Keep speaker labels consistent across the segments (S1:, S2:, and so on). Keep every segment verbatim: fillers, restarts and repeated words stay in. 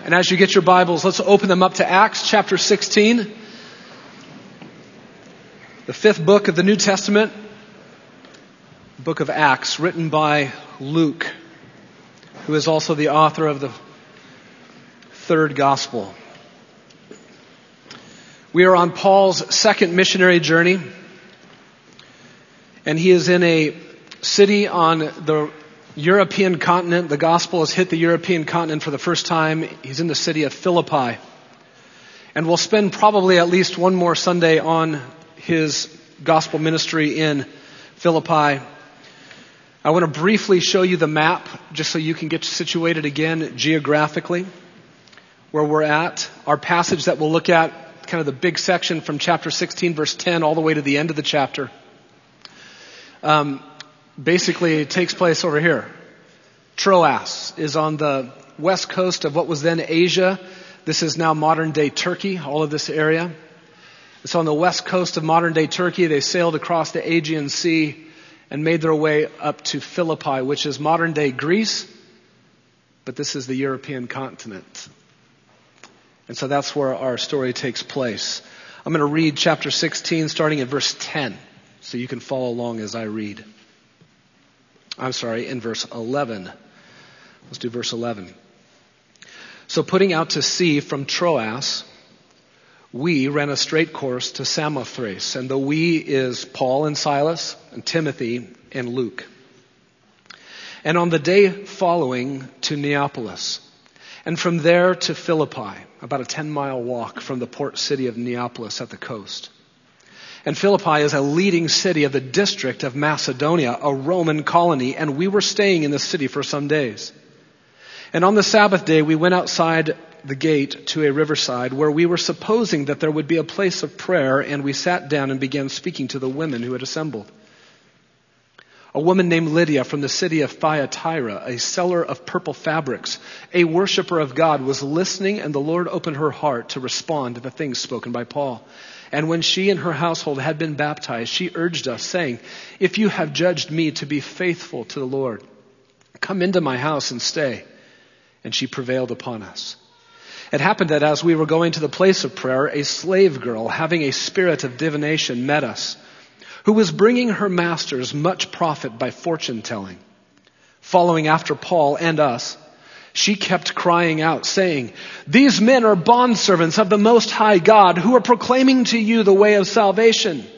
S1: And as you get your Bibles, let's open them up to Acts chapter sixteen. The fifth book of the New Testament, the book of Acts, written by Luke, who is also the author of the third gospel. We are on Paul's second missionary journey, and he is in a city on the European continent. The gospel has hit the European continent for the first time. He's in the city of Philippi. And we'll spend probably at least one more Sunday on his gospel ministry in Philippi. I want to briefly show you the map, just so you can get situated again geographically, where we're at. Our passage that we'll look at, kind of the big section from chapter sixteen, verse ten, all the way to the end of the chapter. Um, basically, it takes place over here. Troas is on the west coast of what was then Asia. This is now modern-day Turkey, all of this area. It's on the west coast of modern-day Turkey. They sailed across the Aegean Sea and made their way up to Philippi, which is modern-day Greece, but this is the European continent. And so that's where our story takes place. I'm going to read chapter sixteen, starting at verse ten, so you can follow along as I read. I'm sorry, in verse eleven. Let's do verse eleven. So putting out to sea from Troas, we ran a straight course to Samothrace, and the we is Paul and Silas and Timothy and Luke. And on the day following to Neapolis, and from there to Philippi, about a ten-mile walk from the port city of Neapolis at the coast. And Philippi is a leading city of the district of Macedonia, a Roman colony, and we were staying in the city for some days. And on the Sabbath day, we went outside the gate to a riverside where we were supposing that there would be a place of prayer, and we sat down and began speaking to the women who had assembled. A woman named Lydia from the city of Thyatira, a seller of purple fabrics, a worshiper of God, was listening, and the Lord opened her heart to respond to the things spoken by Paul. And when she and her household had been baptized, she urged us, saying, "If you have judged me to be faithful to the Lord, come into my house and stay." And she prevailed upon us. It happened that as we were going to the place of prayer, a slave girl, having a spirit of divination, met us, who was bringing her masters much profit by fortune telling. Following after Paul and us, she kept crying out, saying, "These men are bondservants of the Most High God, who are proclaiming to you the way of salvation."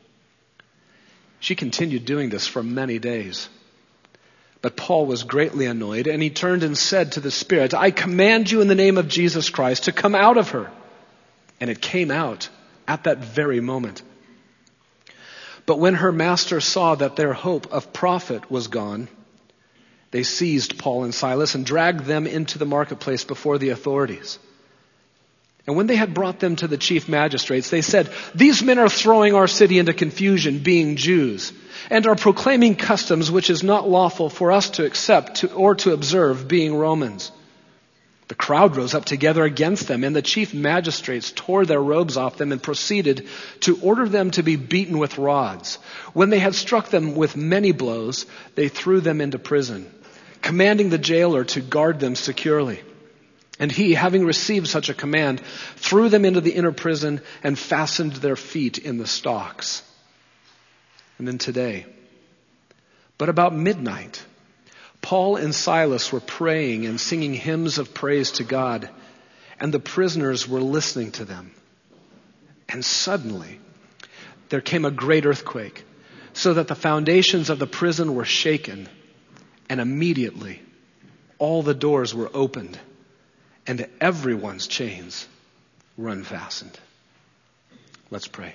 S1: She continued doing this for many days. But Paul was greatly annoyed, and he turned and said to the spirit, "I command you in the name of Jesus Christ to come out of her." And it came out at that very moment. But when her master saw that their hope of profit was gone, they seized Paul and Silas and dragged them into the marketplace before the authorities. And when they had brought them to the chief magistrates, they said, "These men are throwing our city into confusion, being Jews, and are proclaiming customs which is not lawful for us to accept to, or to observe, being Romans." The crowd rose up together against them, and the chief magistrates tore their robes off them and proceeded to order them to be beaten with rods. When they had struck them with many blows, they threw them into prison, commanding the jailer to guard them securely. And he, having received such a command, threw them into the inner prison and fastened their feet in the stocks. And then today, but about midnight, Paul and Silas were praying and singing hymns of praise to God, and the prisoners were listening to them. And suddenly, there came a great earthquake, so that the foundations of the prison were shaken, and immediately all the doors were opened, and everyone's chains were unfastened. Let's pray.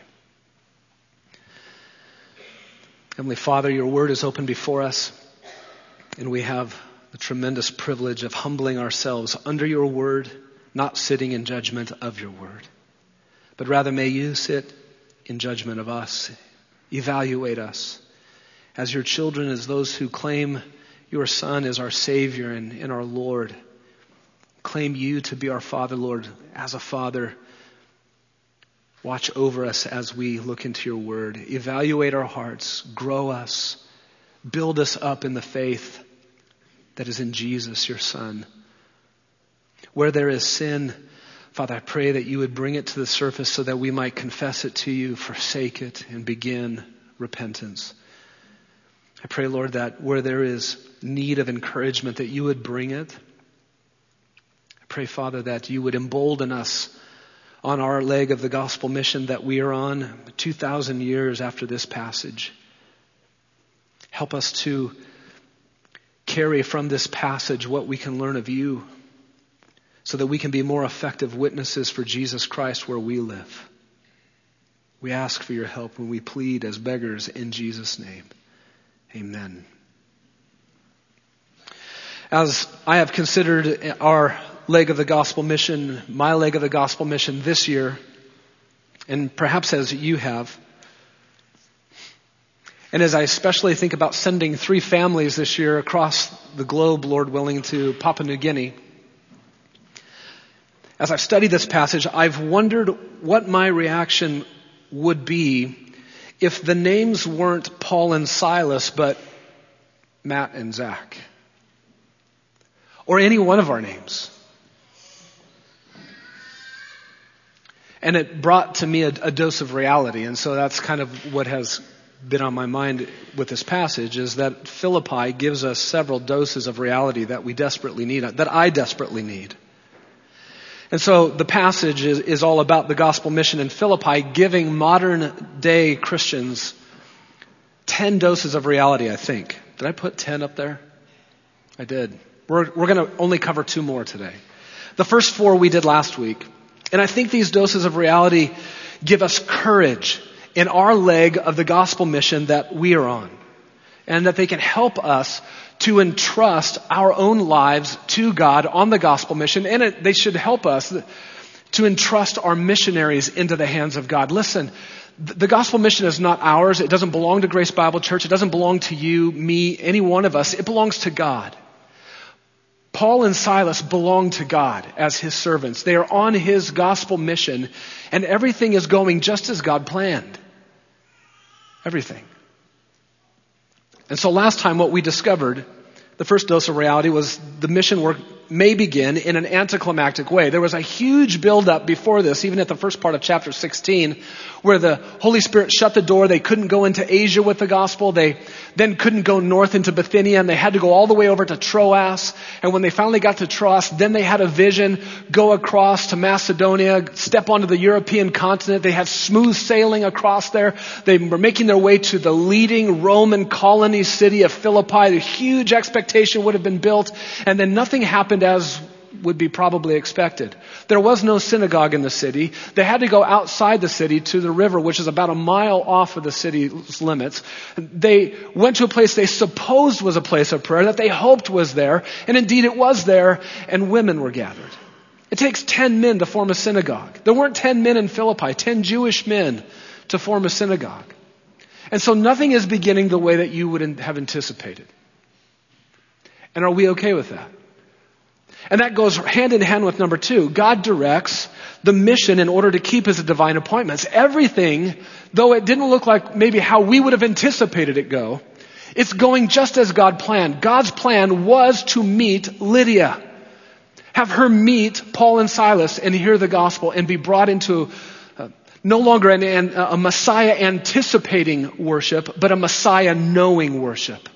S1: Heavenly Father, your word is open before us, and we have the tremendous privilege of humbling ourselves under your word, not sitting in judgment of your word, but rather may you sit in judgment of us, evaluate us as your children, as those who claim your Son as our Savior and, and our Lord. Claim you to be our Father, Lord, as a Father. Watch over us as we look into your word. Evaluate our hearts. Grow us. Build us up in the faith that is in Jesus, your Son. Where there is sin, Father, I pray that you would bring it to the surface so that we might confess it to you, forsake it, and begin repentance. I pray, Lord, that where there is need of encouragement, that you would bring it. I pray, Father, that you would embolden us on our leg of the gospel mission that we are on two thousand years after this passage. Help us to carry from this passage what we can learn of you so that we can be more effective witnesses for Jesus Christ where we live. We ask for your help when we plead as beggars in Jesus' name. Amen. As I have considered our leg of the gospel mission, my leg of the gospel mission this year, and perhaps as you have, and as I especially think about sending three families this year across the globe, Lord willing, to Papua New Guinea, as I've studied this passage, I've wondered what my reaction would be if the names weren't Paul and Silas, but Matt and Zach. Or any one of our names. And it brought to me a, a dose of reality. And so that's kind of what has been on my mind with this passage, is that Philippi gives us several doses of reality that we desperately need, that I desperately need. And so the passage is, is all about the gospel mission in Philippi, giving modern day Christians ten doses of reality, I think. Did I put ten up there? I did. We're, we're going to only cover two more today. The first four we did last week. And I think these doses of reality give us courage in our leg of the gospel mission that we are on. And that they can help us to entrust our own lives to God on the gospel mission. And it, they should help us to entrust our missionaries into the hands of God. Listen, the gospel mission is not ours. It doesn't belong to Grace Bible Church. It doesn't belong to you, me, any one of us. It belongs to God. Paul and Silas belong to God as his servants. They are on his gospel mission, and everything is going just as God planned. Everything. And so last time what we discovered, the first dose of reality, was the mission work may begin in an anticlimactic way. There was a huge buildup before this, even at the first part of chapter sixteen, where the Holy Spirit shut the door. They couldn't go into Asia with the gospel. They then couldn't go north into Bithynia, and they had to go all the way over to Troas. And when they finally got to Troas, then they had a vision, go across to Macedonia, step onto the European continent. They had smooth sailing across there. They were making their way to the leading Roman colony city of Philippi. The huge expectation would have been built, and then nothing happened as would be probably expected. There was no synagogue in the city. They had to go outside the city to the river, which is about a mile off of the city's limits. They went to a place they supposed was a place of prayer, that they hoped was there, and indeed it was there, and women were gathered. It takes ten men to form a synagogue. There weren't ten men in Philippi, ten Jewish men to form a synagogue. And so nothing is beginning the way that you would have anticipated. And are we okay with that? And that goes hand in hand with number two. God directs the mission in order to keep his divine appointments. Everything, though it didn't look like maybe how we would have anticipated it go, it's going just as God planned. God's plan was to meet Lydia. Have her meet Paul and Silas and hear the gospel and be brought into uh, no longer an, an, a Messiah anticipating worship, but a Messiah knowing worship.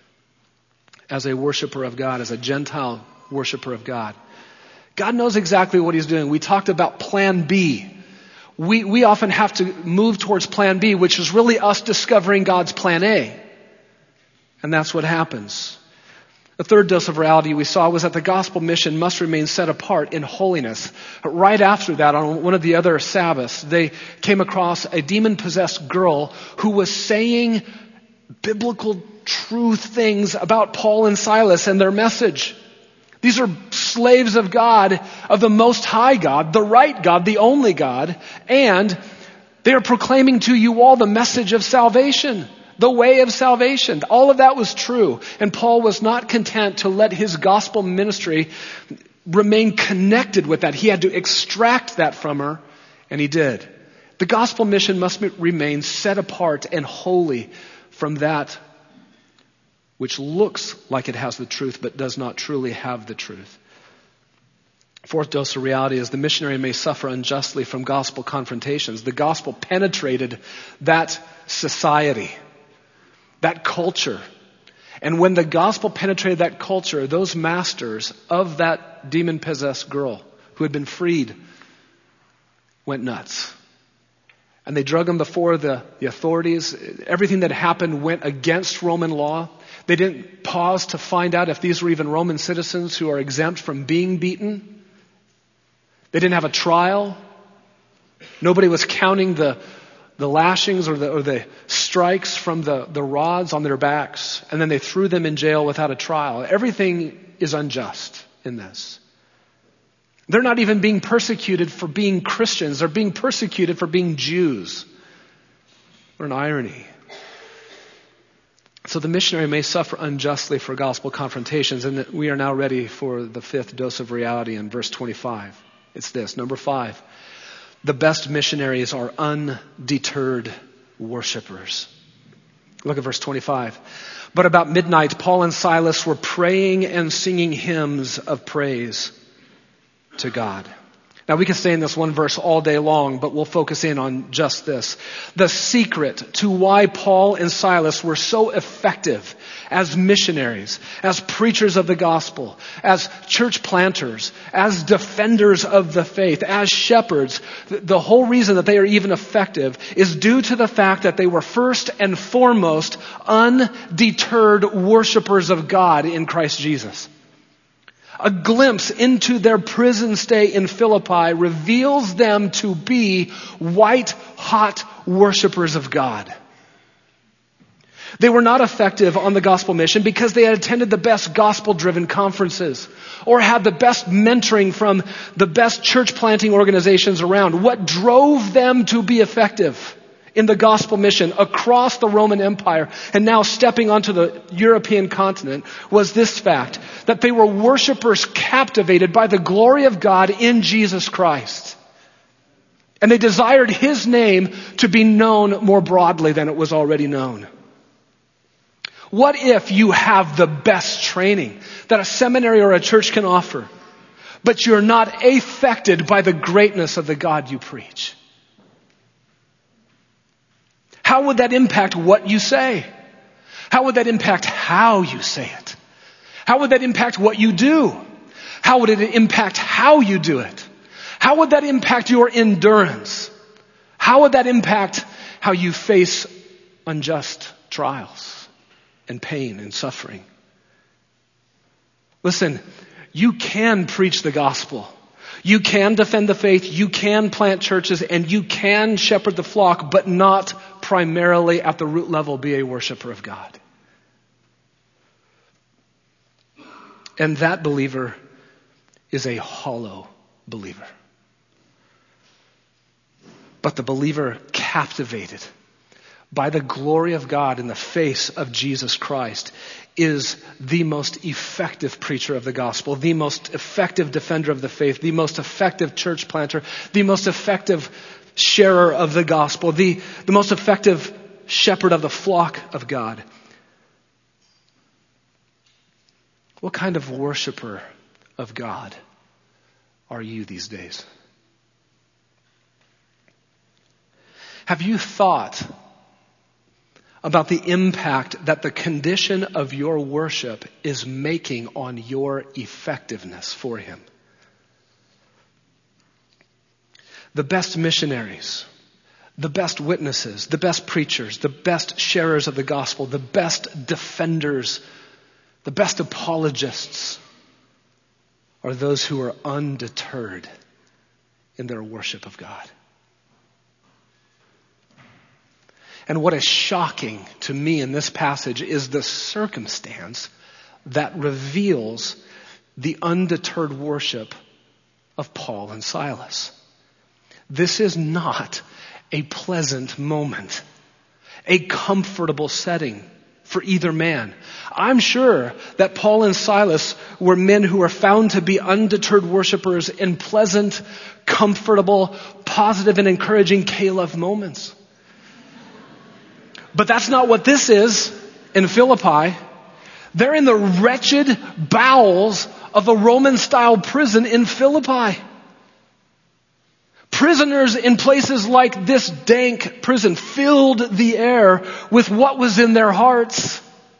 S1: As a worshiper of God, as a Gentile worshiper of God. God knows exactly what he's doing. We talked about plan B. We, we often have to move towards plan B, which is really us discovering God's plan A. And that's what happens. The third dose of reality we saw was that the gospel mission must remain set apart in holiness. Right after that, on one of the other Sabbaths, they came across a demon-possessed girl who was saying biblical true things about Paul and Silas and their message. These are slaves of God, of the Most High God, the right God, the only God, and they are proclaiming to you all the message of salvation, the way of salvation. All of that was true, and Paul was not content to let his gospel ministry remain connected with that. He had to extract that from her, and he did. The gospel mission must remain set apart and holy from that which looks like it has the truth but does not truly have the truth. Fourth dose of reality is the missionary may suffer unjustly from gospel confrontations. The gospel penetrated that society, that culture. And when the gospel penetrated that culture, those masters of that demon-possessed girl who had been freed went nuts. And they drug him before the, the authorities. Everything that happened went against Roman law. They didn't pause to find out if these were even Roman citizens who are exempt from being beaten. They didn't have a trial. Nobody was counting the, the lashings or the, or the strikes from the, the rods on their backs. And then they threw them in jail without a trial. Everything is unjust in this. They're not even being persecuted for being Christians. They're being persecuted for being Jews. What an irony. So the missionary may suffer unjustly for gospel confrontations. And we are now ready for the fifth dose of reality in verse twenty-five. It's this, number five. The best missionaries are undeterred worshipers. Look at verse twenty-five. But about midnight, Paul and Silas were praying and singing hymns of praise to God. Now we can stay in this one verse all day long, but we'll focus in on just this. The secret to why Paul and Silas were so effective as missionaries, as preachers of the gospel, as church planters, as defenders of the faith, as shepherds, the whole reason that they are even effective is due to the fact that they were first and foremost undeterred worshipers of God in Christ Jesus. A glimpse into their prison stay in Philippi reveals them to be white-hot worshipers of God. They were not effective on the gospel mission because they had attended the best gospel-driven conferences or had the best mentoring from the best church planting organizations around. What drove them to be effective in the gospel mission across the Roman Empire and now stepping onto the European continent was this fact, that they were worshipers captivated by the glory of God in Jesus Christ. And they desired His name to be known more broadly than it was already known. What if you have the best training that a seminary or a church can offer, but you're not affected by the greatness of the God you preach? How would that impact what you say? How would that impact how you say it? How would that impact what you do? How would it impact how you do it? How would that impact your endurance? How would that impact how you face unjust trials and pain and suffering? Listen, you can preach the gospel. You can defend the faith, you can plant churches, and you can shepherd the flock, but not primarily at the root level be a worshiper of God. And that believer is a hollow believer. But the believer captivated by the glory of God in the face of Jesus Christ is the most effective preacher of the gospel, the most effective defender of the faith, the most effective church planter, the most effective sharer of the gospel, the, the most effective shepherd of the flock of God. What kind of worshiper of God are you these days? Have you thought about the impact that the condition of your worship is making on your effectiveness for Him? The best missionaries, the best witnesses, the best preachers, the best sharers of the gospel, the best defenders, the best apologists are those who are undeterred in their worship of God. And what is shocking to me in this passage is the circumstance that reveals the undeterred worship of Paul and Silas. This is not a pleasant moment, a comfortable setting for either man. I'm sure that Paul and Silas were men who were found to be undeterred worshipers in pleasant, comfortable, positive, and encouraging K-love moments. But that's not what this is in Philippi. They're in the wretched bowels of a Roman-style prison in Philippi. Prisoners in places like this dank prison filled the air with what was in their hearts.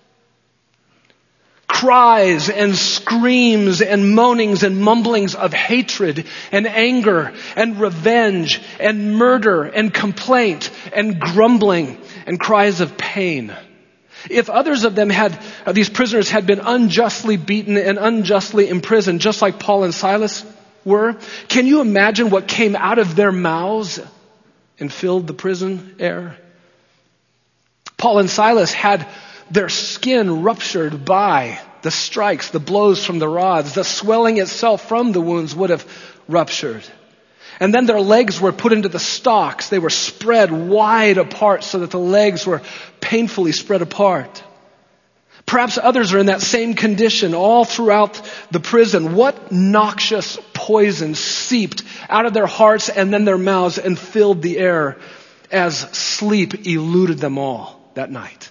S1: Cries and screams and moanings and mumblings of hatred and anger and revenge and murder and complaint and grumbling and cries of pain. If others of them had, uh, these prisoners had been unjustly beaten and unjustly imprisoned, just like Paul and Silas were, can you imagine what came out of their mouths and filled the prison air? Paul and Silas had their skin ruptured by the strikes, the blows from the rods. The swelling itself from the wounds would have ruptured. And then their legs were put into the stocks. They were spread wide apart so that the legs were painfully spread apart. Perhaps others are in that same condition all throughout the prison. What noxious poison seeped out of their hearts and then their mouths and filled the air as sleep eluded them all that night?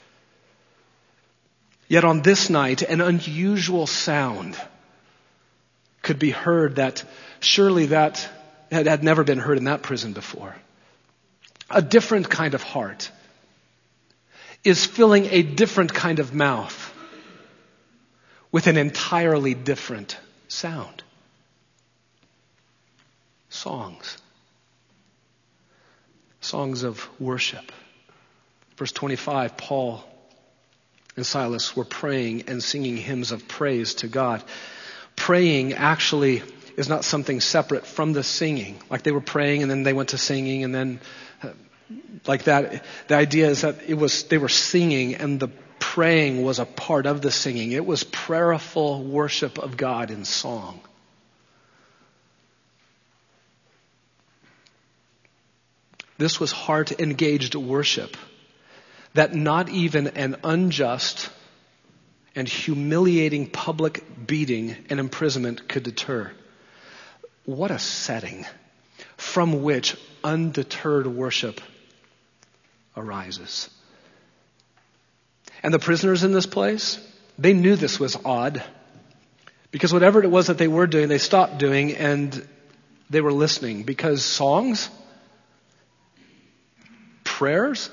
S1: Yet on this night, an unusual sound could be heard that surely that had, had never been heard in that prison before. A different kind of heart is filling a different kind of mouth with an entirely different sound. Songs. Songs of worship. Verse twenty-five, Paul and Silas were praying and singing hymns of praise to God. Praying actually is not something separate from the singing. Like they were praying and then they went to singing and then uh, like that. The idea is that it was they were singing and the praying was a part of the singing. It was prayerful worship of God in song. This was heart-engaged worship that not even an unjust and humiliating public beating and imprisonment could deter. What a setting from which undeterred worship arises. And the prisoners in this place, they knew this was odd, because whatever it was that they were doing, they stopped doing and they were listening, because songs, prayers,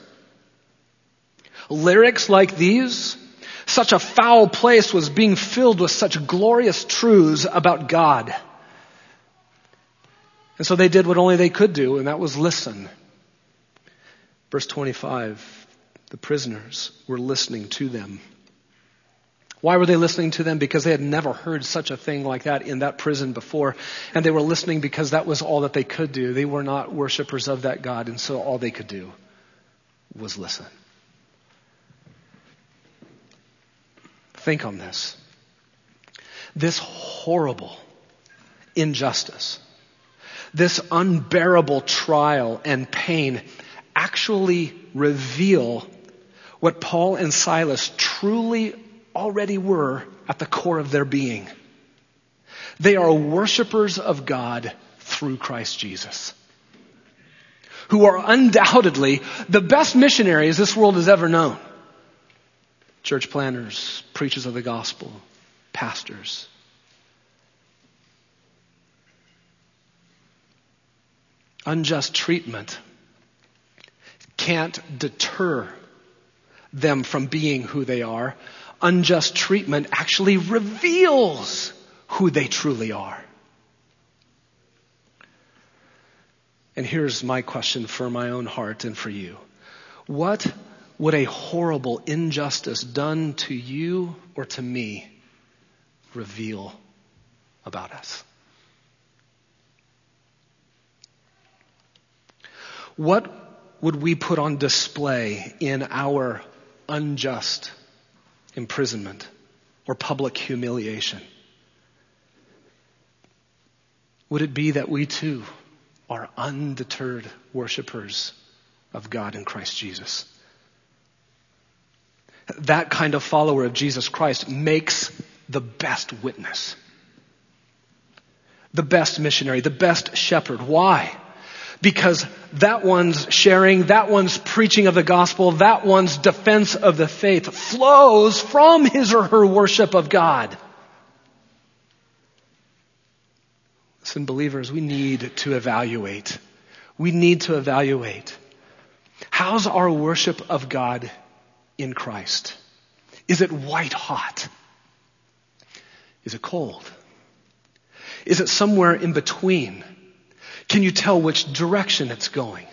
S1: lyrics like these, such a foul place was being filled with such glorious truths about God. And so they did what only they could do, and that was listen. Verse twenty-five, the prisoners were listening to them. Why were they listening to them? Because they had never heard such a thing like that in that prison before. And they were listening because that was all that they could do. They were not worshipers of that God, and so all they could do was listen. Think on this. This horrible injustice, this unbearable trial and pain actually reveal what Paul and Silas truly already were at the core of their being. They are worshipers of God through Christ Jesus, who are undoubtedly the best missionaries this world has ever known. Church planners, preachers of the gospel, pastors. Unjust treatment can't deter them from being who they are. Unjust treatment actually reveals who they truly are. And here's my question for my own heart and for you. What would a horrible injustice done to you or to me reveal about us? What would we put on display in our unjust imprisonment or public humiliation? Would it be that we too are undeterred worshipers of God in Christ Jesus? That kind of follower of Jesus Christ makes the best witness, the best missionary, the best shepherd. Why? Because that one's sharing, that one's preaching of the gospel, that one's defense of the faith flows from his or her worship of God. Listen, believers, we need to evaluate. We need to evaluate. How's our worship of God in Christ? Is it white hot? Is it cold? Is it somewhere in between? Can you tell which direction it's going?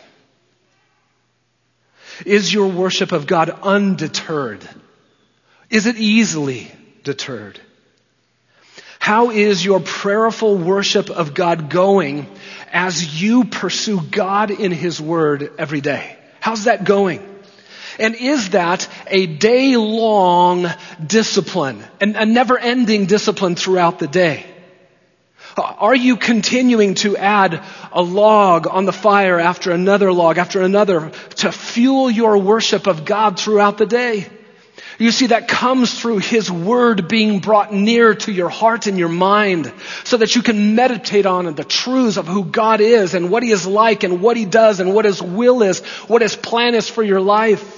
S1: Is your worship of God undeterred? Is it easily deterred? How is your prayerful worship of God going as you pursue God in His Word every day? How's that going? And is that a day-long discipline, and a never-ending discipline throughout the day? Are you continuing to add a log on the fire after another log, after another, to fuel your worship of God throughout the day? You see, that comes through His Word being brought near to your heart and your mind so that you can meditate on the truths of who God is and what He is like and what He does and what His will is, what His plan is for your life.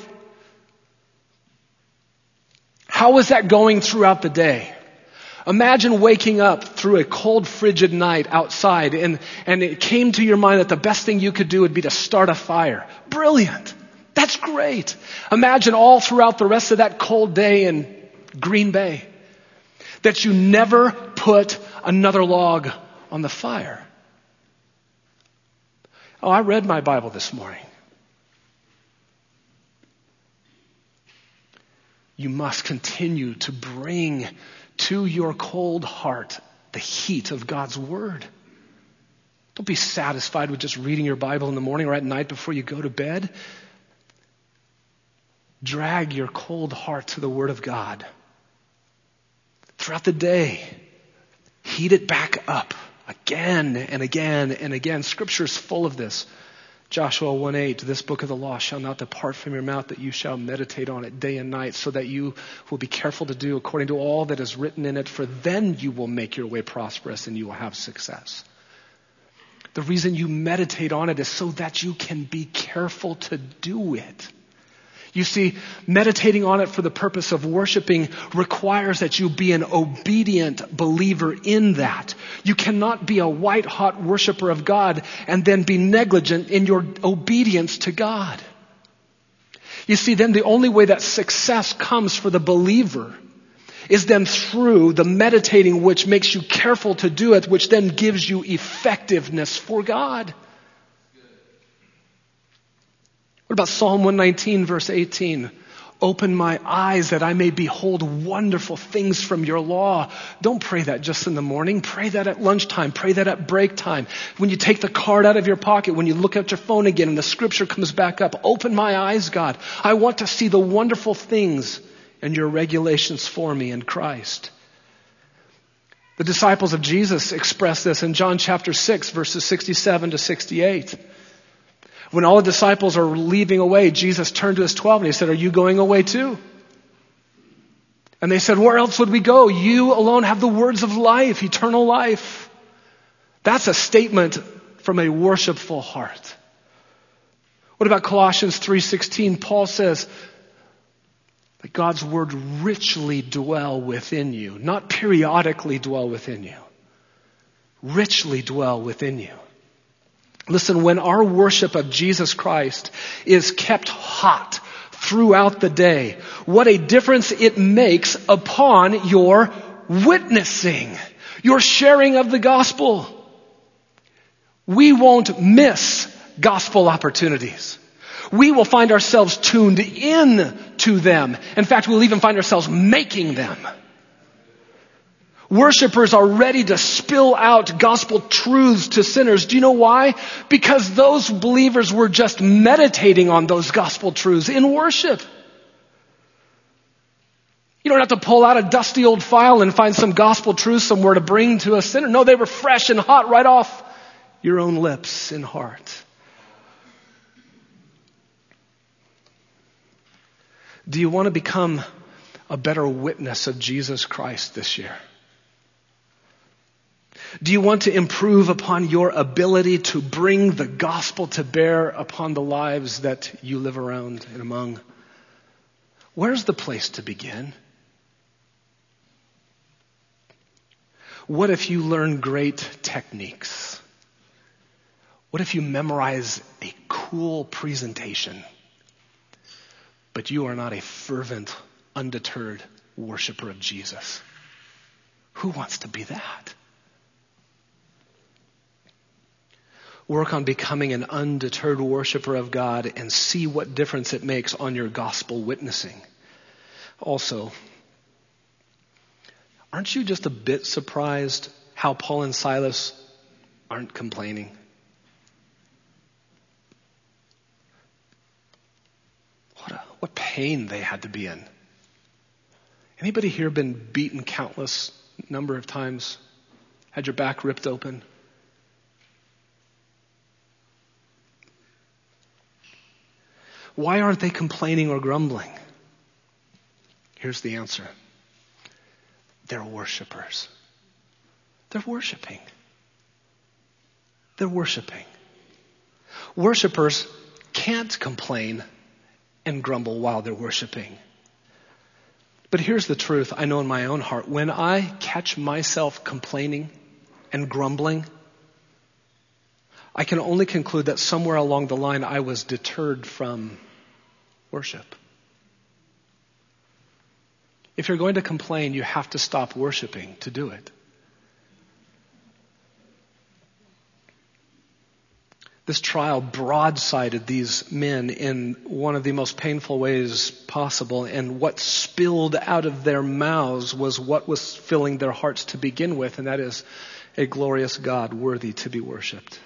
S1: How is that going throughout the day? Imagine waking up through a cold, frigid night outside and, and it came to your mind that the best thing you could do would be to start a fire. Brilliant. That's great. Imagine all throughout the rest of that cold day in Green Bay that you never put another log on the fire. Oh, I read my Bible this morning. You must continue to bring to your cold heart the heat of God's Word. Don't be satisfied with just reading your Bible in the morning or at night before you go to bed. Drag your cold heart to the Word of God. Throughout the day, heat it back up again and again and again. Scripture is full of this. Joshua one eight, this book of the law shall not depart from your mouth, that you shall meditate on it day and night, so that you will be careful to do according to all that is written in it, for then you will make your way prosperous and you will have success. The reason you meditate on it is so that you can be careful to do it. You see, meditating on it for the purpose of worshiping requires that you be an obedient believer in that. You cannot be a white-hot worshiper of God and then be negligent in your obedience to God. You see, then the only way that success comes for the believer is then through the meditating which makes you careful to do it, which then gives you effectiveness for God. What about Psalm one nineteen, verse eighteen? Open my eyes that I may behold wonderful things from your law. Don't pray that just in the morning. Pray that at lunchtime. Pray that at break time. When you take the card out of your pocket, when you look at your phone again and the scripture comes back up. Open my eyes, God. I want to see the wonderful things and your regulations for me in Christ. The disciples of Jesus express this in John chapter six, verses sixty-seven to sixty-eight. When all the disciples are leaving away, Jesus turned to his twelve and he said, are you going away too? And they said, where else would we go? You alone have the words of life, eternal life. That's a statement from a worshipful heart. What about Colossians three sixteen? Paul says that God's word richly dwell within you, not periodically dwell within you. Richly dwell within you. Listen, when our worship of Jesus Christ is kept hot throughout the day, what a difference it makes upon your witnessing, your sharing of the gospel. We won't miss gospel opportunities. We will find ourselves tuned in to them. In fact, we'll even find ourselves making them. Worshippers are ready to spill out gospel truths to sinners. Do you know why? Because those believers were just meditating on those gospel truths in worship. You don't have to pull out a dusty old file and find some gospel truth somewhere to bring to a sinner. No, they were fresh and hot right off your own lips and heart. Do you want to become a better witness of Jesus Christ this year? Do you want to improve upon your ability to bring the gospel to bear upon the lives that you live around and among? Where's the place to begin? What if you learn great techniques? What if you memorize a cool presentation, but you are not a fervent, undeterred worshiper of Jesus? Who wants to be that? Work on becoming an undeterred worshiper of God and see what difference it makes on your gospel witnessing. Also, aren't you just a bit surprised how Paul and Silas aren't complaining? What a, what pain they had to be in. Anybody here been beaten countless number of times? Had your back ripped open? Why aren't they complaining or grumbling? Here's the answer. They're worshipers. They're worshiping. They're worshiping. Worshipers can't complain and grumble while they're worshiping. But here's the truth I know in my own heart. When I catch myself complaining and grumbling, I can only conclude that somewhere along the line I was deterred from worship. If you're going to complain, you have to stop worshiping to do it. This trial broadsided these men in one of the most painful ways possible, and what spilled out of their mouths was what was filling their hearts to begin with, and that is a glorious God worthy to be worshipped.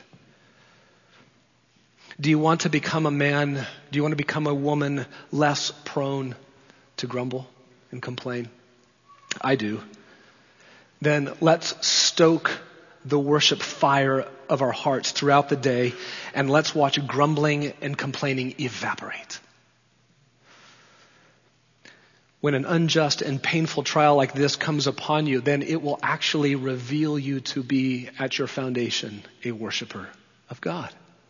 S1: Do you want to become a man, do you want to become a woman less prone to grumble and complain? I do. Then let's stoke the worship fire of our hearts throughout the day, and let's watch grumbling and complaining evaporate. When an unjust and painful trial like this comes upon you, then it will actually reveal you to be, at your foundation, a worshiper of God.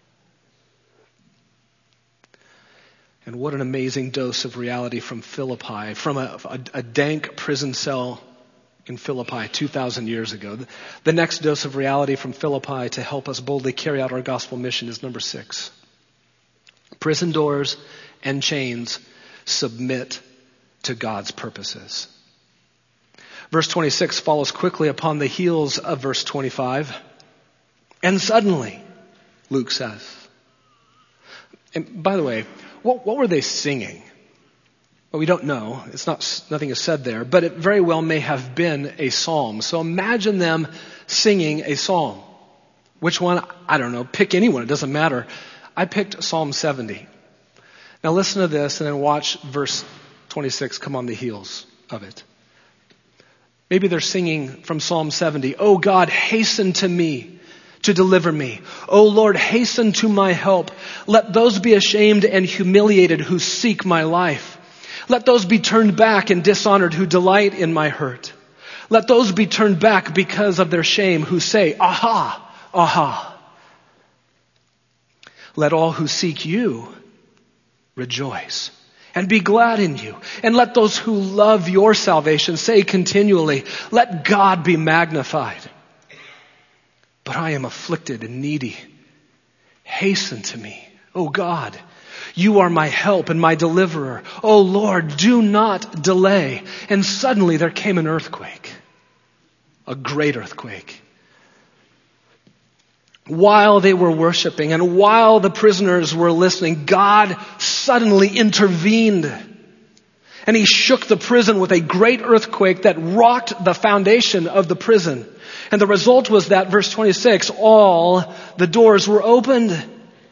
S1: And what an amazing dose of reality from Philippi, from a, a, a dank prison cell in Philippi two thousand years ago. The, the next dose of reality from Philippi to help us boldly carry out our gospel mission is number six. Prison doors and chains submit to God's purposes. Verse twenty-six follows quickly upon the heels of verse twenty-five. And suddenly, Luke says. And by the way, what, what were they singing? Well, we don't know. It's not, nothing is said there, but it very well may have been a psalm. So imagine them singing a psalm. Which one? I don't know. Pick anyone. It doesn't matter. I picked Psalm seventy. Now listen to this and then watch verse twenty-six come on the heels of it. Maybe they're singing from Psalm seventy. Oh God, hasten to me to deliver me. Oh Lord, hasten to my help. Let those be ashamed and humiliated who seek my life. Let those be turned back and dishonored who delight in my hurt. Let those be turned back because of their shame who say, aha, aha. Let all who seek you rejoice and be glad in you. And let those who love your salvation say continually, let God be magnified. But I am afflicted and needy. Hasten to me, O God. You are my help and my deliverer. O Lord, do not delay. And suddenly there came an earthquake, a great earthquake. While they were worshiping and while the prisoners were listening, God suddenly intervened. And he shook the prison with a great earthquake that rocked the foundation of the prison. And the result was that, verse twenty-six, all the doors were opened.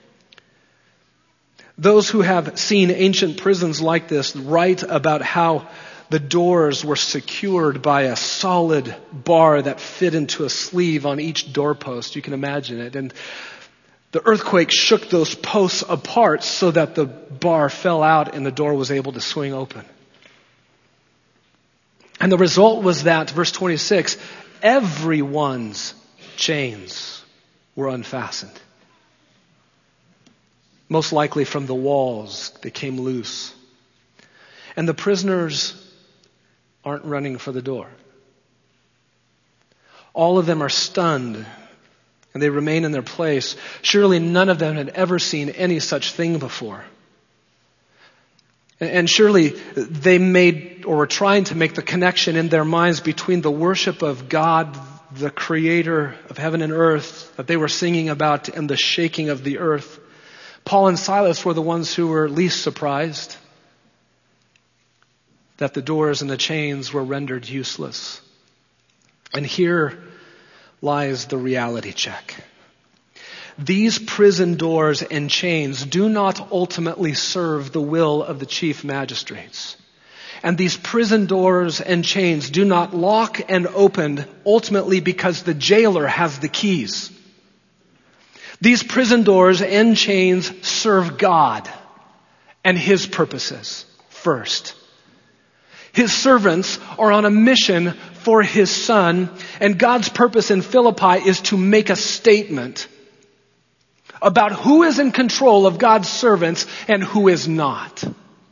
S1: Those who have seen ancient prisons like this write about how the doors were secured by a solid bar that fit into a sleeve on each doorpost. You can imagine it. And the earthquake shook those posts apart so that the bar fell out and the door was able to swing open. And the result was that, verse twenty-six, everyone's chains were unfastened. Most likely from the walls, they came loose. And the prisoners aren't running for the door. All of them are stunned, and they remain in their place. Surely none of them had ever seen any such thing before. And surely they made, or were trying to make the connection in their minds between the worship of God, the creator of heaven and earth, that they were singing about, and the shaking of the earth. Paul and Silas were the ones who were least surprised that the doors and the chains were rendered useless. And here lies the reality check. These prison doors and chains do not ultimately serve the will of the chief magistrates. And these prison doors and chains do not lock and open ultimately because the jailer has the keys. These prison doors and chains serve God and His purposes first. His servants are on a mission for His Son, and God's purpose in Philippi is to make a statement about who is in control of God's servants and who is not,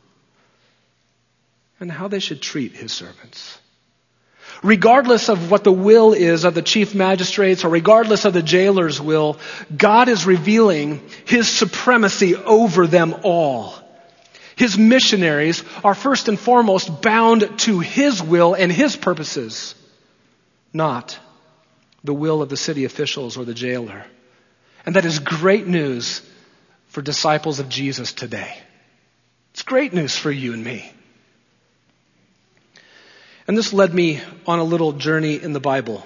S1: and how they should treat His servants. Regardless of what the will is of the chief magistrates, or regardless of the jailer's will, God is revealing His supremacy over them all. His missionaries are first and foremost bound to His will and His purposes, not the will of the city officials or the jailer. And that is great news for disciples of Jesus today. It's great news for you and me. And this led me on a little journey in the Bible.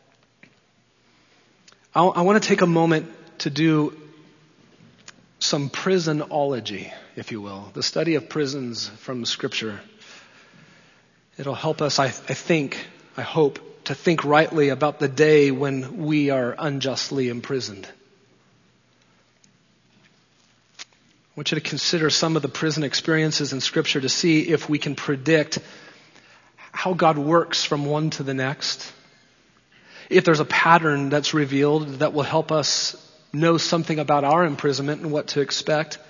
S1: I, I want to take a moment to do some prisonology, if you will, the study of prisons from Scripture. It'll help us, I, I think, I hope, to think rightly about the day when we are unjustly imprisoned. I want you to consider some of the prison experiences in Scripture to see if we can predict how God works from one to the next. If there's a pattern that's revealed that will help us know something about our imprisonment and what to expect.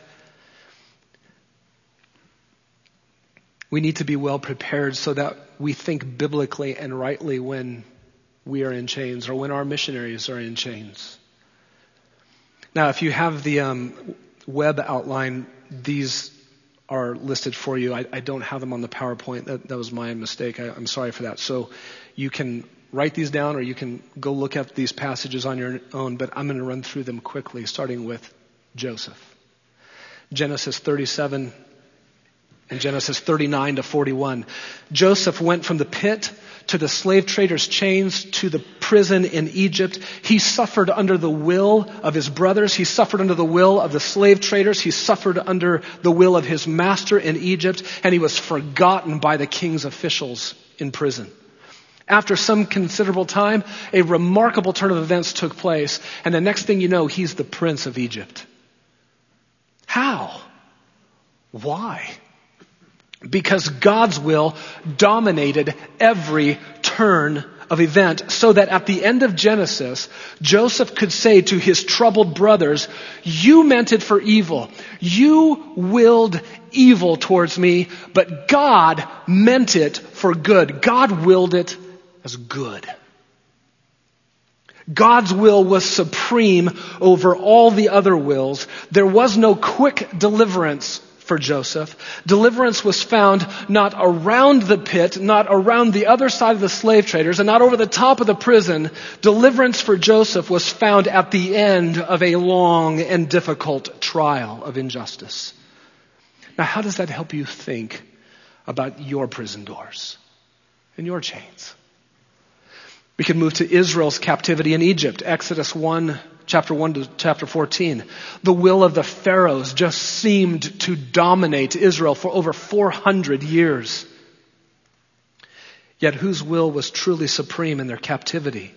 S1: We need to be well prepared so that we think biblically and rightly when we are in chains or when our missionaries are in chains. Now, if you have the um, web outline, these are listed for you. I, I don't have them on the PowerPoint. That, that was my mistake. I, I'm sorry for that. So you can write these down or you can go look at these passages on your own, but I'm going to run through them quickly, starting with Joseph. Genesis thirty-seven and Genesis thirty-nine to forty-one. Joseph went from the pit to the slave traders' chains to the prison in Egypt. He suffered under the will of his brothers. He suffered under the will of the slave traders. He suffered under the will of his master in Egypt, and he was forgotten by the king's officials in prison. After some considerable time, a remarkable turn of events took place, and the next thing you know, he's the prince of Egypt. How? Why? Because God's will dominated every turn of event, so that at the end of Genesis, Joseph could say to his troubled brothers, "You meant it for evil. You willed evil towards me, but God meant it for good." God willed it as good. God's will was supreme over all the other wills. There was no quick deliverance for Joseph. Deliverance was found not around the pit, not around the other side of the slave traders, and not over the top of the prison. Deliverance for Joseph was found at the end of a long and difficult trial of injustice. Now, how does that help you think about your prison doors and your chains? We can move to Israel's captivity in Egypt, Exodus one, chapter one to chapter fourteen. The will of the pharaohs just seemed to dominate Israel for over four hundred years. Yet whose will was truly supreme in their captivity?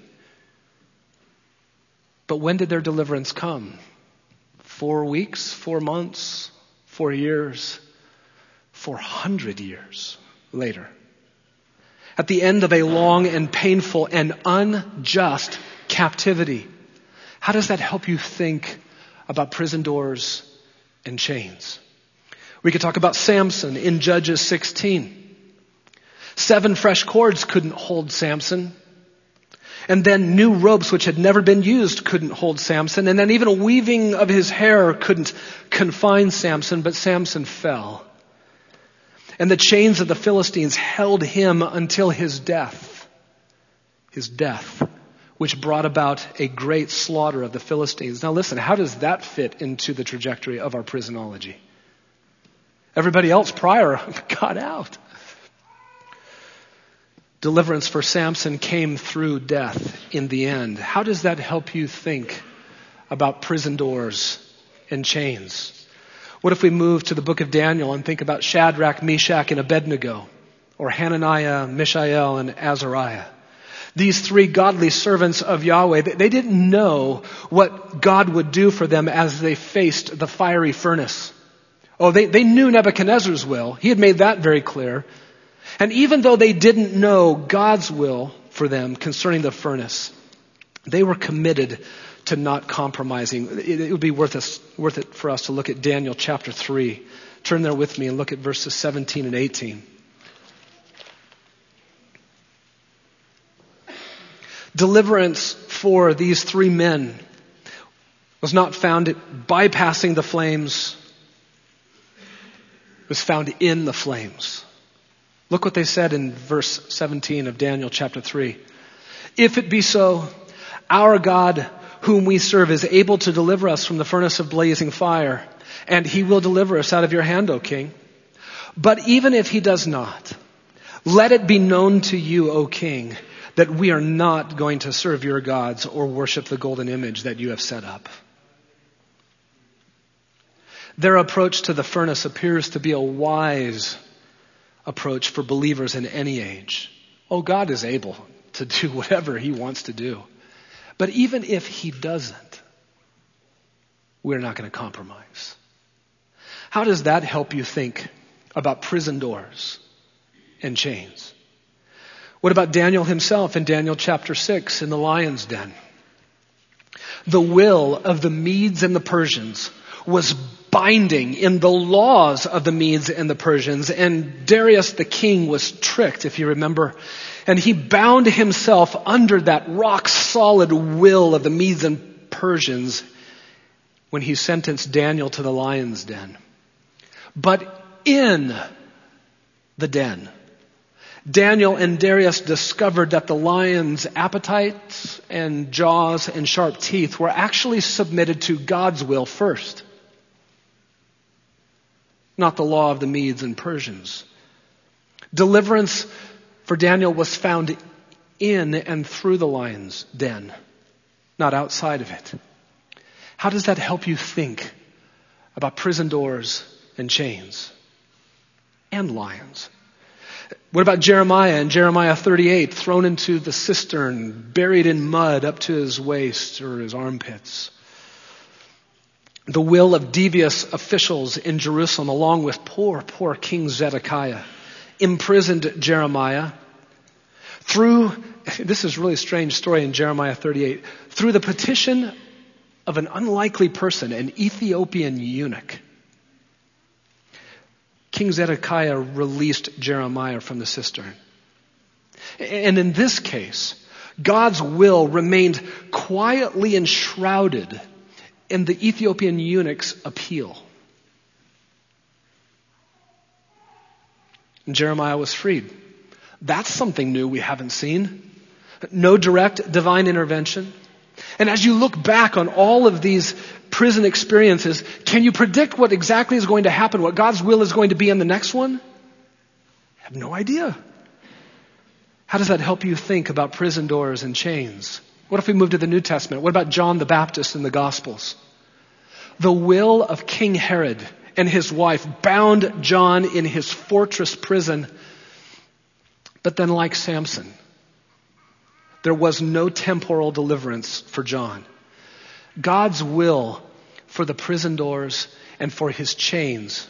S1: But when did their deliverance come? Four weeks, four months, four years, four hundred years later. At the end of a long and painful and unjust captivity. How does that help you think about prison doors and chains? We could talk about Samson in Judges sixteen. Seven fresh cords couldn't hold Samson. And then new ropes which had never been used couldn't hold Samson. And then even a weaving of his hair couldn't confine Samson, but Samson fell. And the chains of the Philistines held him until his death. His death, which brought about a great slaughter of the Philistines. Now listen, how does that fit into the trajectory of our prisonology? Everybody else prior got out. Deliverance for Samson came through death in the end. How does that help you think about prison doors and chains? What if we move to the book of Daniel and think about Shadrach, Meshach, and Abednego, or Hananiah, Mishael, and Azariah? These three godly servants of Yahweh, they didn't know what God would do for them as they faced the fiery furnace. Oh, they, they knew Nebuchadnezzar's will. He had made that very clear. And even though they didn't know God's will for them concerning the furnace, they were committed to not compromising. It, it would be worth, us, worth it for us to look at Daniel chapter three. Turn there with me and look at verses seventeen and eighteen. Deliverance for these three men was not found bypassing the flames. It was found in the flames. Look what they said in verse seventeen of Daniel chapter three. If it be so, our God whom we serve is able to deliver us from the furnace of blazing fire, and he will deliver us out of your hand, O king. But even if he does not, let it be known to you, O king, that we are not going to serve your gods or worship the golden image that you have set up. Their approach to the furnace appears to be a wise approach for believers in any age. Oh, God is able to do whatever he wants to do. But even if he doesn't, we're not going to compromise. How does that help you think about prison doors and chains? What about Daniel himself in Daniel chapter six in the lion's den? The will of the Medes and the Persians was binding in the laws of the Medes and the Persians. And Darius the king was tricked, if you remember. And he bound himself under that rock solid will of the Medes and Persians when he sentenced Daniel to the lion's den. But in the den, Daniel and Darius discovered that the lion's appetites and jaws and sharp teeth were actually submitted to God's will first, not the law of the Medes and Persians. Deliverance for Daniel was found in and through the lion's den, not outside of it. How does that help you think about prison doors and chains and lions? What about Jeremiah in Jeremiah thirty-eight, thrown into the cistern, buried in mud up to his waist or his armpits? The will of devious officials in Jerusalem, along with poor, poor King Zedekiah, imprisoned Jeremiah. Through, this is a really strange story in Jeremiah thirty-eight, through the petition of an unlikely person, an Ethiopian eunuch, King Zedekiah released Jeremiah from the cistern. And in this case, God's will remained quietly enshrouded in the Ethiopian eunuch's appeal. And Jeremiah was freed. That's something new we haven't seen. No direct divine intervention. And as you look back on all of these prison experiences, can you predict what exactly is going to happen, what God's will is going to be in the next one? I have no idea. How does that help you think about prison doors and chains? What if we move to the New Testament? What about John the Baptist in the Gospels? The will of King Herod and his wife bound John in his fortress prison. But then, like Samson, there was no temporal deliverance for John. God's will for the prison doors and for his chains,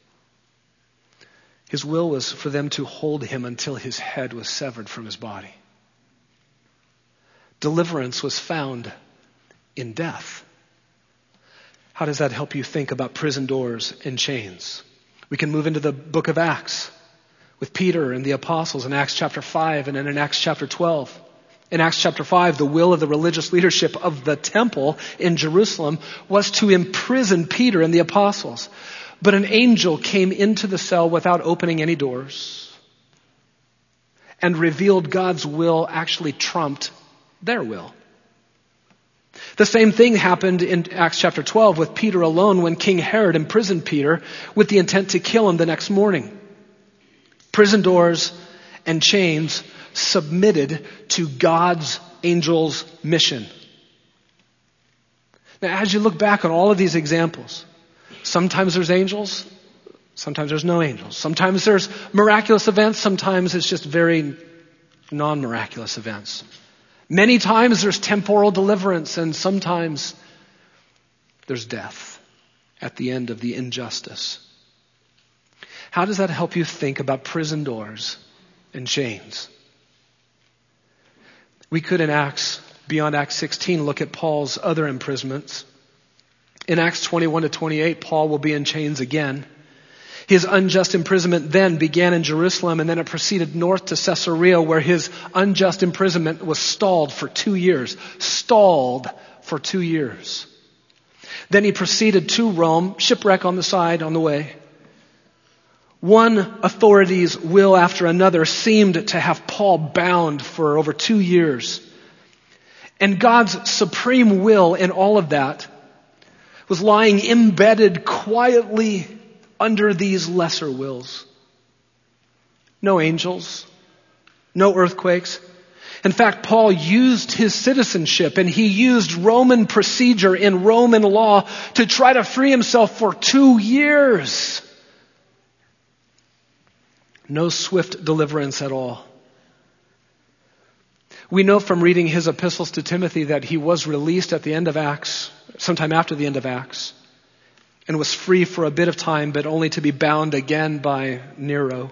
S1: his will was for them to hold him until his head was severed from his body. Deliverance was found in death. How does that help you think about prison doors and chains? We can move into the book of Acts with Peter and the apostles in Acts chapter five and then in Acts chapter twelve. In Acts chapter five, the will of the religious leadership of the temple in Jerusalem was to imprison Peter and the apostles. But an angel came into the cell without opening any doors and revealed God's will actually trumped their will. The same thing happened in Acts chapter twelve with Peter alone when King Herod imprisoned Peter with the intent to kill him the next morning. Prison doors and chains submitted to God's angel's mission. Now, as you look back on all of these examples, sometimes there's angels, sometimes there's no angels. Sometimes there's miraculous events, sometimes it's just very non-miraculous events. Many times there's temporal deliverance, and sometimes there's death at the end of the injustice. How does that help you think about prison doors and chains? We could in Acts, beyond Acts sixteen, look at Paul's other imprisonments. In Acts twenty-one to twenty-eight, Paul will be in chains again. His unjust imprisonment then began in Jerusalem, and then it proceeded north to Caesarea, where his unjust imprisonment was stalled for two years. Stalled for two years. Then he proceeded to Rome, shipwreck on the side on the way. One authority's will after another seemed to have Paul bound for over two years. And God's supreme will in all of that was lying embedded quietly under these lesser wills. No angels, no earthquakes. In fact, Paul used his citizenship and he used Roman procedure in Roman law to try to free himself for two years. No swift deliverance at all. We know from reading his epistles to Timothy that he was released at the end of Acts, sometime after the end of Acts, and was free for a bit of time, but only to be bound again by Nero.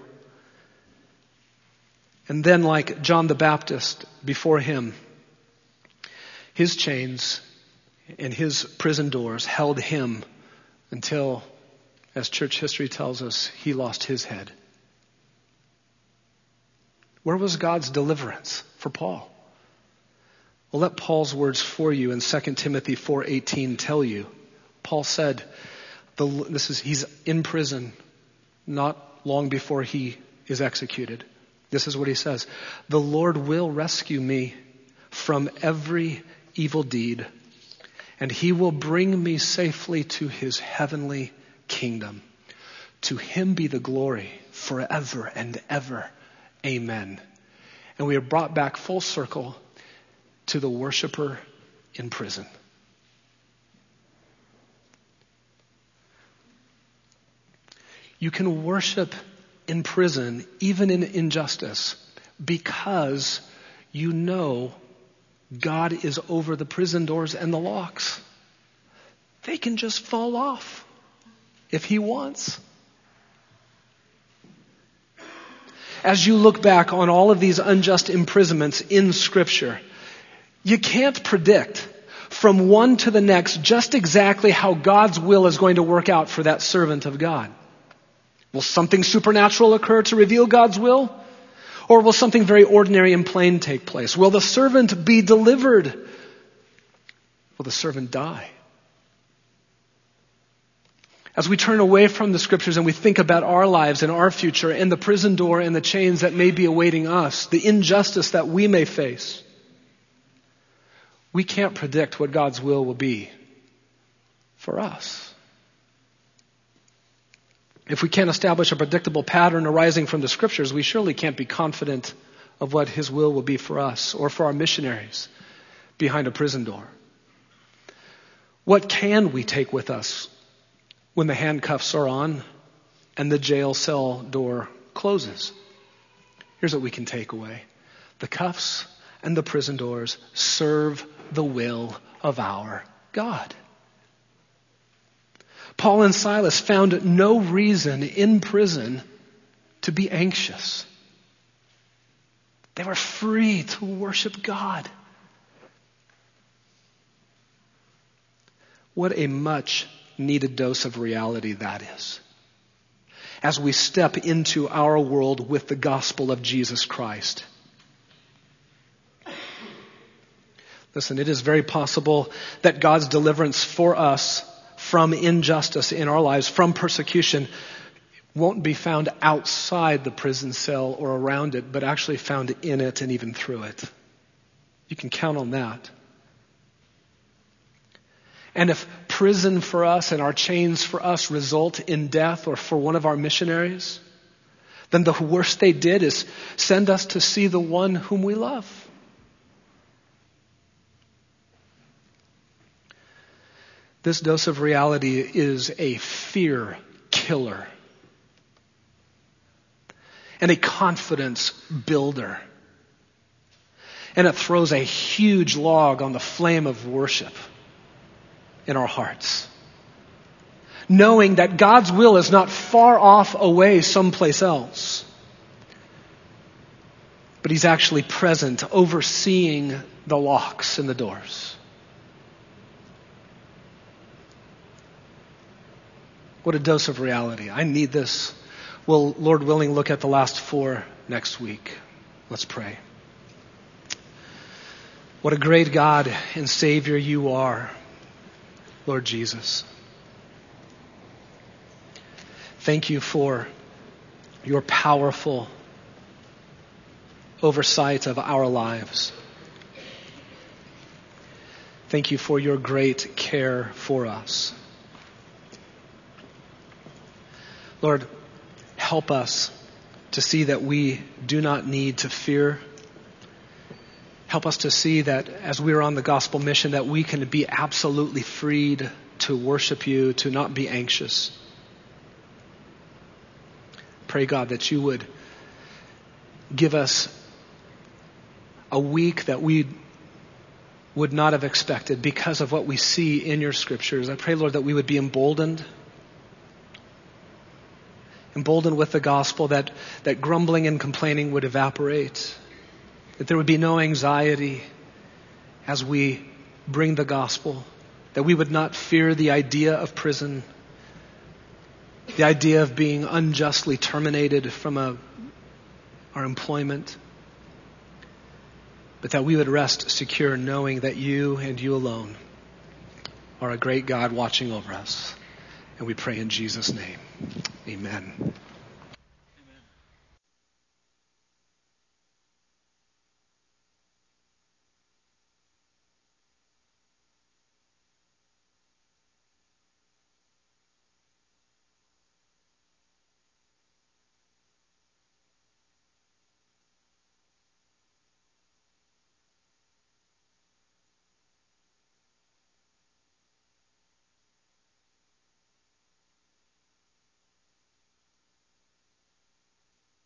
S1: And then, like John the Baptist before him, his chains and his prison doors held him until, as church history tells us, he lost his head. Where was God's deliverance for Paul? Well, let Paul's words for you in Second Timothy four eighteen tell you. Paul said, the, this is he's in prison not long before he is executed. This is what he says. The Lord will rescue me from every evil deed, and he will bring me safely to his heavenly kingdom. To him be the glory forever and ever. Amen. And we are brought back full circle to the worshiper in prison. You can worship in prison, even in injustice, because you know God is over the prison doors and the locks. They can just fall off if he wants. As you look back on all of these unjust imprisonments in Scripture, you can't predict from one to the next just exactly how God's will is going to work out for that servant of God. Will something supernatural occur to reveal God's will? Or will something very ordinary and plain take place? Will the servant be delivered? Will the servant die? As we turn away from the Scriptures and we think about our lives and our future and the prison door and the chains that may be awaiting us, the injustice that we may face, we can't predict what God's will will be for us. If we can't establish a predictable pattern arising from the Scriptures, we surely can't be confident of what his will will be for us or for our missionaries behind a prison door. What can we take with us when the handcuffs are on and the jail cell door closes? Here's what we can take away. The cuffs and the prison doors serve the will of our God. Paul and Silas found no reason in prison to be anxious. They were free to worship God. What a much needed dose of reality that is, as we step into our world with the gospel of Jesus Christ. Listen, it is very possible that God's deliverance for us from injustice in our lives, from persecution, won't be found outside the prison cell or around it, but actually found in it and even through it. You can count on that. And if prison for us and our chains for us result in death, or for one of our missionaries, then the worst they did is send us to see the one whom we love. This dose of reality is a fear killer and a confidence builder. And it throws a huge log on the flame of worship in our hearts. Knowing that God's will is not far off away someplace else, but He's actually present, overseeing the locks and the doors. What a dose of reality. I need this. We'll, Lord willing, look at the last four next week. Let's pray. What a great God and Savior you are, Lord Jesus. Thank you for your powerful oversight of our lives. Thank you for your great care for us. Lord, help us to see that we do not need to fear. Help us to see that as we are on the gospel mission, that we can be absolutely freed to worship you, to not be anxious. Pray, God, that you would give us a week that we would not have expected because of what we see in your scriptures. I pray, Lord, that we would be emboldened. Emboldened with the gospel, that, that grumbling and complaining would evaporate. That there would be no anxiety as we bring the gospel. That we would not fear the idea of prison. The idea of being unjustly terminated from a, our employment. But that we would rest secure knowing that you and you alone are a great God watching over us. And we pray in Jesus' name. Amen.